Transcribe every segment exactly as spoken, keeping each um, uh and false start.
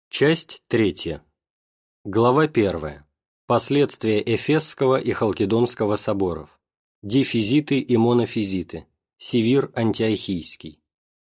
Часть третья. Глава первая. Последствия Эфесского и Халкидонского соборов. Дифизиты и монофизиты. Севир Антиохийский.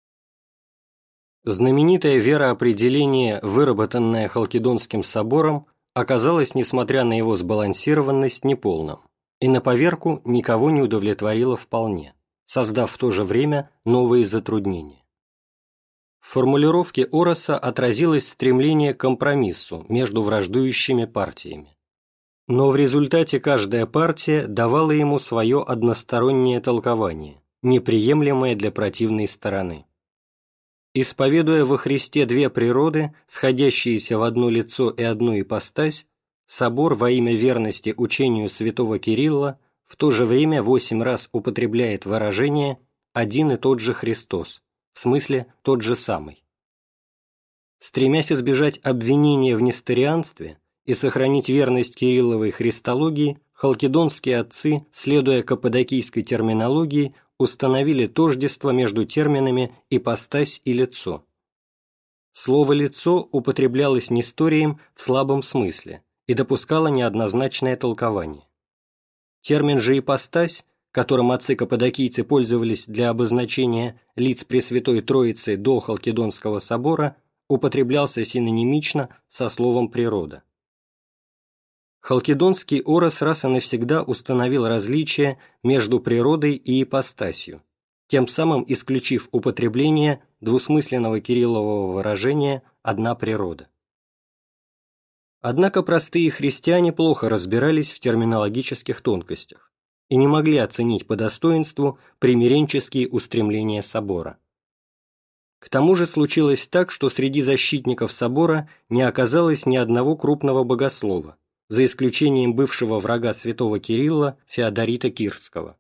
Знаменитое вероопределение, выработанное Халкидонским собором, оказалось, несмотря на его сбалансированность, неполным, и на поверку никого не удовлетворило вполне, создав в то же время новые затруднения. В формулировке Ороса отразилось стремление к компромиссу между враждующими партиями. Но в результате каждая партия давала ему свое одностороннее толкование, неприемлемое для противной стороны. Исповедуя во Христе две природы, сходящиеся в одно лицо и одну ипостась, собор во имя верности учению святого Кирилла в то же время восемь раз употребляет выражение «один и тот же Христос», в смысле тот же самый. Стремясь избежать обвинения в несторианстве и сохранить верность Кирилловой христологии, халкидонские отцы, следуя каппадокийской терминологии, установили тождество между терминами «ипостась» и «лицо». Слово «лицо» употреблялось несторием в слабом смысле и допускало неоднозначное толкование. Термин же «ипостась», которым отцы-каппадокийцы пользовались для обозначения лиц Пресвятой Троицы до Халкидонского собора, употреблялся синонимично со словом «природа». Халкидонский Орос раз и навсегда установил различие между природой и ипостасью, тем самым исключив употребление двусмысленного кириллового выражения «одна природа». Однако простые христиане плохо разбирались в терминологических тонкостях и не могли оценить по достоинству примиренческие устремления собора. К тому же случилось так, что среди защитников собора не оказалось ни одного крупного богослова, за исключением бывшего врага святого Кирилла Феодорита Кирского.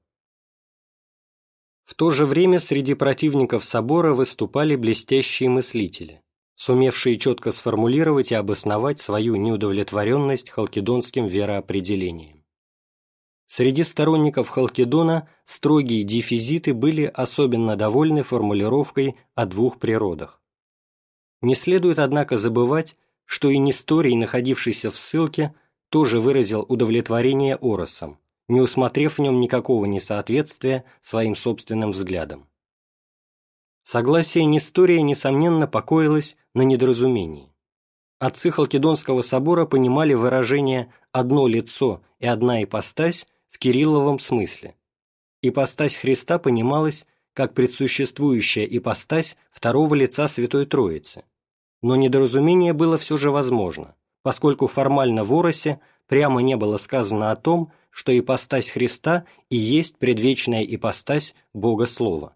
В то же время среди противников собора выступали блестящие мыслители, сумевшие четко сформулировать и обосновать свою неудовлетворенность халкидонским вероопределением. Среди сторонников Халкидона строгие дифизиты были особенно довольны формулировкой о двух природах. Не следует, однако, забывать, что и Несторий, находившийся в ссылке, тоже выразил удовлетворение Оросом, не усмотрев в нем никакого несоответствия своим собственным взглядам. Согласие Нестория, несомненно, покоилось на недоразумении. Отцы Халкидонского собора понимали выражение «одно лицо» и «одна ипостась» в кирилловом смысле. Ипостась Христа понималась как предсуществующая ипостась второго лица Святой Троицы, но недоразумение было все же возможно, поскольку формально в Оросе прямо не было сказано о том, что ипостась Христа и есть предвечная ипостась Бога Слова.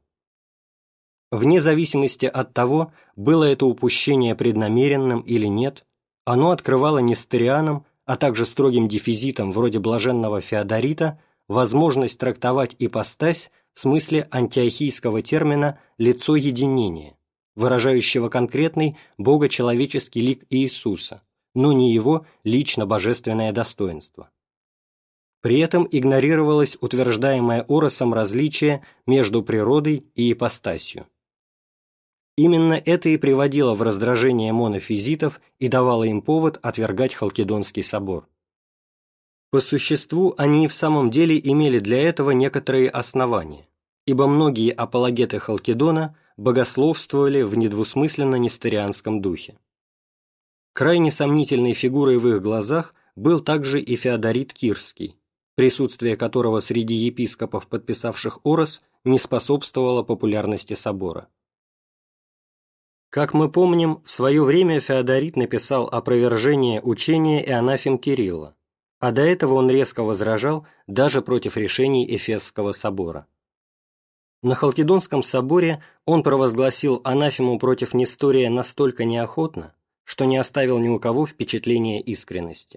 Вне зависимости от того, было это упущение преднамеренным или нет, оно открывало несторианам, а также строгим дифизитам вроде блаженного Феодорита, возможность трактовать ипостась в смысле антиохийского термина «лицо единения», выражающего конкретный богочеловеческий лик Иисуса, но не его лично-божественное достоинство. При этом игнорировалось утверждаемое Оросом различие между природой и ипостасью. Именно это и приводило в раздражение монофизитов и давало им повод отвергать Халкидонский собор. По существу они и в самом деле имели для этого некоторые основания, ибо многие апологеты Халкидона богословствовали в недвусмысленно-несторианском духе. Крайне сомнительной фигурой в их глазах был также и Феодорит Кирский, присутствие которого среди епископов, подписавших Орос, не способствовало популярности собора. Как мы помним, в свое время Феодорит написал опровержение учения и анафем Кирилла, а до этого он резко возражал даже против решений Эфесского собора. На Халкидонском соборе он провозгласил анафему против Нестория настолько неохотно, что не оставил ни у кого впечатления искренности.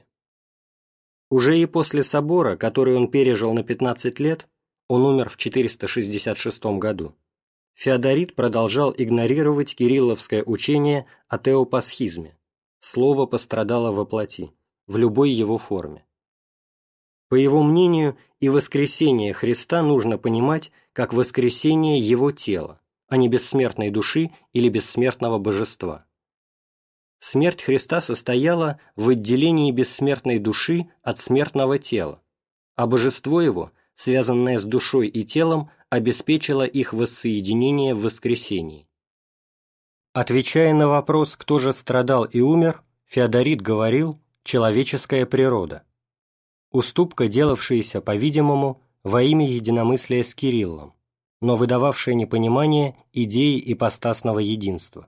Уже и после собора, который он пережил на пятнадцать лет, он умер в четыреста шестьдесят шестом году, Феодорит продолжал игнорировать кирилловское учение о теопасхизме, слово пострадало во плоти, в любой его форме. По его мнению, и воскресение Христа нужно понимать как воскресение Его тела, а не бессмертной души или бессмертного божества. С Смерть Христа состояла в отделении бессмертной души от смертного тела, а божество его, связанное с душой и телом, обеспечило их воссоединение в воскресении. Отвечая на вопрос, кто же страдал и умер, Феодорит говорил: человеческая природа. Уступка, делавшаяся, по-видимому, во имя единомыслия с Кириллом, но выдававшая непонимание идеи ипостасного единства.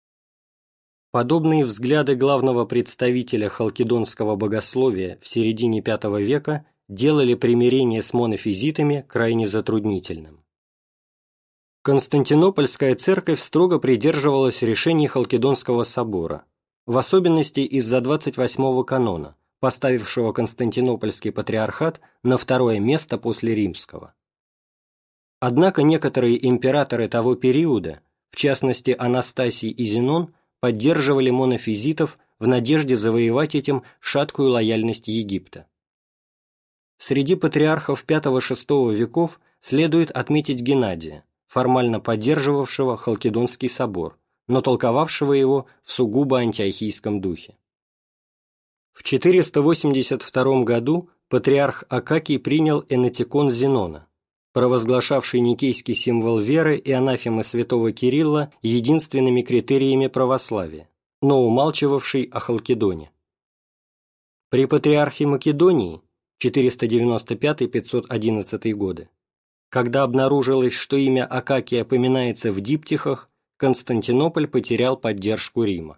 Подобные взгляды главного представителя халкидонского богословия в середине пятого века делали примирение с монофизитами крайне затруднительным. Константинопольская церковь строго придерживалась решений Халкидонского собора, в особенности из-за двадцать восьмого канона, поставившего Константинопольский патриархат на второе место после римского. Однако некоторые императоры того периода, в частности Анастасий и Зенон, поддерживали монофизитов в надежде завоевать этим шаткую лояльность Египта. Среди патриархов пятого-шестого веков следует отметить Геннадия, формально поддерживавшего Халкидонский собор, но толковавшего его в сугубо антиохийском духе. В четыреста восемьдесят втором году патриарх Акакий принял энетикон Зенона, провозглашавший никейский символ веры и анафемы святого Кирилла единственными критериями православия, но умалчивавший о Халкидоне. При патриархе Македонии четыреста девяносто пятый — пятьсот одиннадцатый годы, когда обнаружилось, что имя Акакия поминается в диптихах, Константинополь потерял поддержку Рима.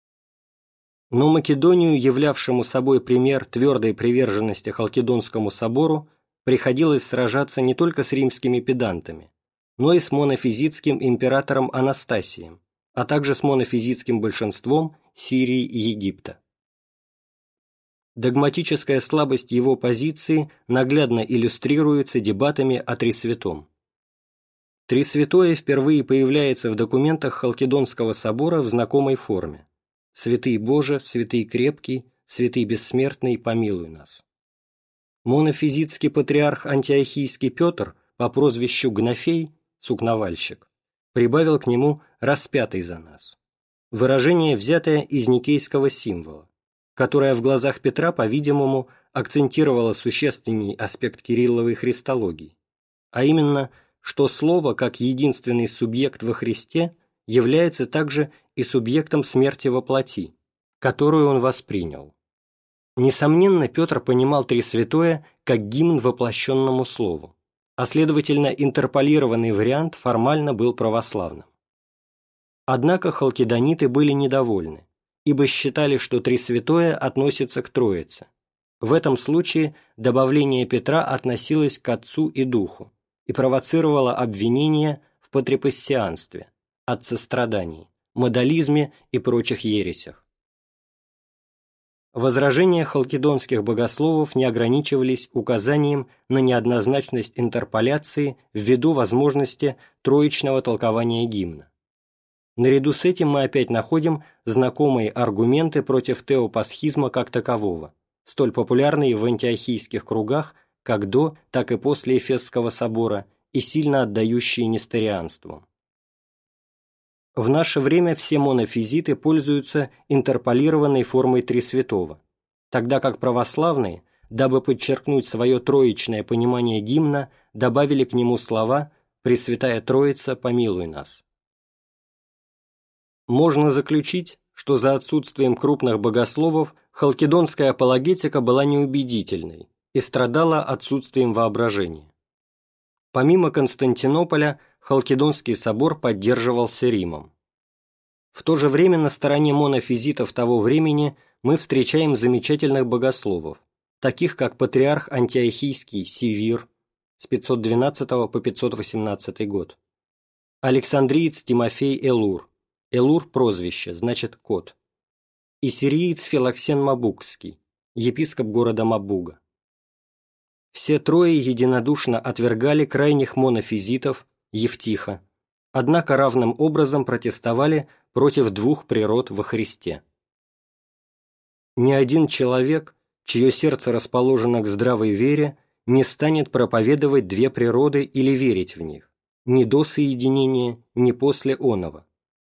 Но Македонию, являвшему собой пример твердой приверженности Халкидонскому собору, приходилось сражаться не только с римскими педантами, но и с монофизитским императором Анастасием, а также с монофизитским большинством Сирии и Египта. Догматическая слабость его позиции наглядно иллюстрируется дебатами о Тресвятом. Тресвятое впервые появляется в документах Халкидонского собора в знакомой форме: «Святый Боже, святый крепкий, святый бессмертный, помилуй нас». Монофизитский патриарх антиохийский Петр по прозвищу Гнафей, сукновальщик, прибавил к нему «распятый за нас», выражение, взятое из никейского символа, которое в глазах Петра, по-видимому, акцентировало существенный аспект кирилловой христологии, а именно, что Слово, как единственный субъект во Христе, является также и субъектом смерти во плоти, которую он воспринял. Несомненно, Петр понимал Тресвятое как гимн воплощенному Слову, а следовательно, интерполированный вариант формально был православным. Однако халкидониты были недовольны, ибо считали, что Тресвятое относится к Троице. В этом случае добавление Петра относилось к Отцу и Духу и провоцировало обвинения в патрипассианстве, отцестрадании, модализме и прочих ересях. Возражения халкидонских богословов не ограничивались указанием на неоднозначность интерполяции ввиду возможности троичного толкования гимна. Наряду с этим мы опять находим знакомые аргументы против теопасхизма как такового, столь популярные в антиохийских кругах как до, так и после Эфесского собора и сильно отдающие несторианству. В наше время все монофизиты пользуются интерполированной формой Тресвятого, тогда как православные, дабы подчеркнуть свое троичное понимание гимна, добавили к нему слова «Пресвятая Троица, помилуй нас». Можно заключить, что за отсутствием крупных богословов халкидонская апологетика была неубедительной и страдала отсутствием воображения. Помимо Константинополя, Халкидонский собор поддерживался Римом. В то же время на стороне монофизитов того времени мы встречаем замечательных богословов, таких как патриарх антиохийский Сивир с пятьсот двенадцатого по пятьсот восемнадцатый год, александриец Тимофей Элур, Элур – прозвище, значит кот, и сириец Филоксен Мабукский, епископ города Мабуга. Все трое единодушно отвергали крайних монофизитов Евтиха, однако равным образом протестовали против двух природ во Христе. Ни один человек, чье сердце расположено к здравой вере, не станет проповедовать две природы или верить в них, ни до соединения, ни после оного.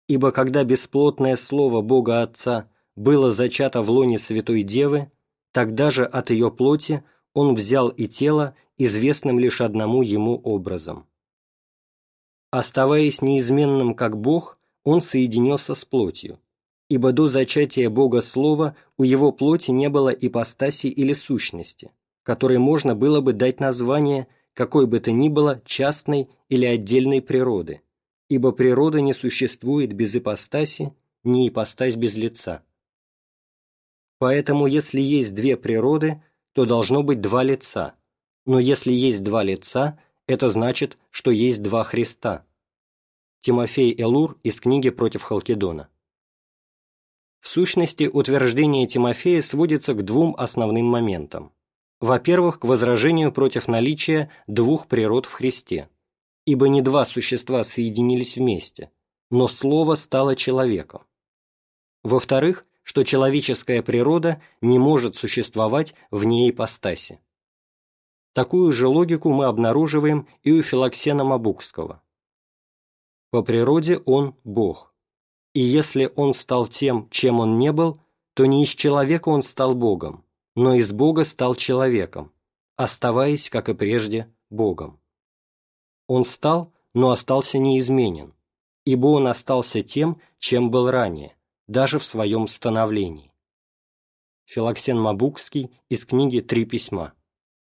Ибо когда бесплотное слово Бога Отца было зачато в лоне Святой Девы, тогда же от ее плоти Он взял и тело, известным лишь одному Ему образом. Оставаясь неизменным как Бог, Он соединился с плотью, ибо до зачатия Бога Слова у Его плоти не было ипостаси или сущности, которой можно было бы дать название какой бы то ни было частной или отдельной природы, ибо природа не существует без ипостаси, ни ипостась без лица. Поэтому, если есть две природы, то должно быть два лица, но если есть два лица, это значит, что есть два Христа. Тимофей Элур из книги «Против Халкидона». В сущности, утверждение Тимофея сводится к двум основным моментам. Во-первых, к возражению против наличия двух природ в Христе, ибо не два существа соединились вместе, но Слово стало человеком. Во-вторых, что человеческая природа не может существовать вне ипостаси. Такую же логику мы обнаруживаем и у Филоксена Мабукского. По природе он Бог, и если он стал тем, чем он не был, то не из человека он стал Богом, но из Бога стал человеком, оставаясь, как и прежде, Богом. Он стал, но остался неизменен, ибо он остался тем, чем был ранее, даже в своем становлении. Филоксен Мабукский из книги «Три письма».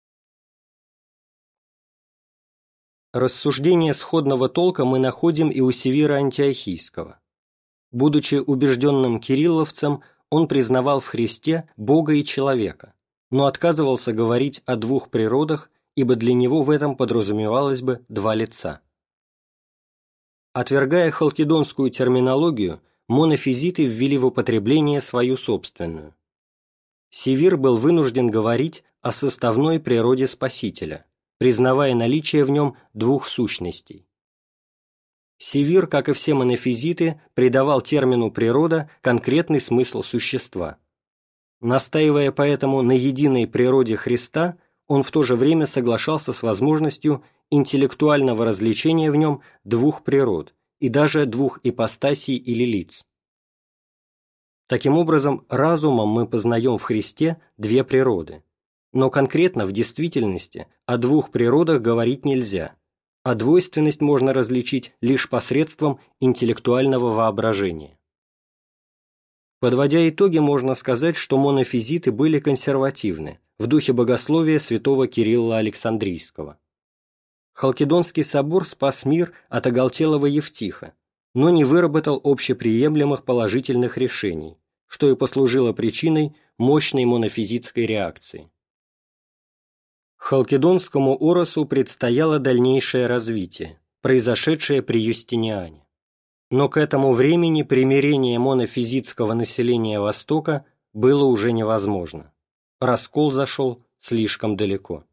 Рассуждения сходного толка мы находим и у Севира Антиохийского. Будучи убежденным кирилловцем, он признавал в Христе Бога и человека, но отказывался говорить о двух природах, ибо для него в этом подразумевалось бы два лица. Отвергая халкидонскую терминологию, монофизиты ввели в употребление свою собственную. Севир был вынужден говорить о составной природе Спасителя, признавая наличие в нем двух сущностей. Севир, как и все монофизиты, придавал термину «природа» конкретный смысл существа. Настаивая поэтому на единой природе Христа, он в то же время соглашался с возможностью интеллектуального развлечения в нем двух природ и даже двух ипостасей или лиц. Таким образом, разумом мы познаем в Христе две природы, но конкретно в действительности о двух природах говорить нельзя, а двойственность можно различить лишь посредством интеллектуального воображения. Подводя итоги, можно сказать, что монофизиты были консервативны, в духе богословия святого Кирилла Александрийского. Халкидонский собор спас мир от оголтелого Евтиха, но не выработал общеприемлемых положительных решений, что и послужило причиной мощной монофизитской реакции. Халкидонскому оросу предстояло дальнейшее развитие, произошедшее при Юстиниане. Но к этому времени примирение монофизитского населения Востока было уже невозможно. Раскол зашел слишком далеко.